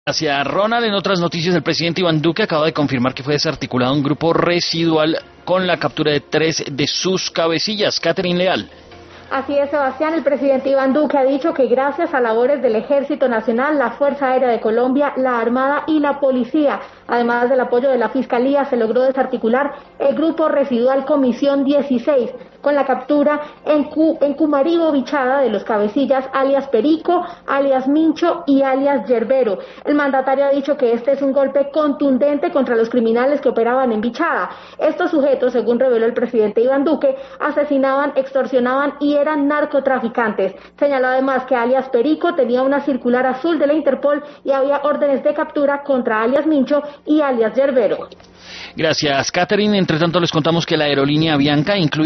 Hacia Ronald, en otras noticias, el presidente Iván Duque acaba de confirmar que fue desarticulado un grupo residual con la captura de 3 de sus cabecillas. Catherine Leal. Así es, Sebastián, el presidente Iván Duque ha dicho que gracias a labores del Ejército Nacional, la Fuerza Aérea de Colombia, la Armada y la Policía, además del apoyo de la Fiscalía, se logró desarticular el grupo residual Comisión 16, con la captura en Cumaribo, Bichada, de los cabecillas alias Perico, alias Mincho y alias Yerbero. El mandatario ha dicho que este es un golpe contundente contra los criminales que operaban en Bichada. Estos sujetos, según reveló el presidente Iván Duque, asesinaban, extorsionaban y eran narcotraficantes. Señaló además que alias Perico tenía una circular azul de la Interpol y había órdenes de captura contra alias Mincho y alias Yerbero. Gracias, Catherine. Entre tanto, les contamos que la aerolínea Avianca incluye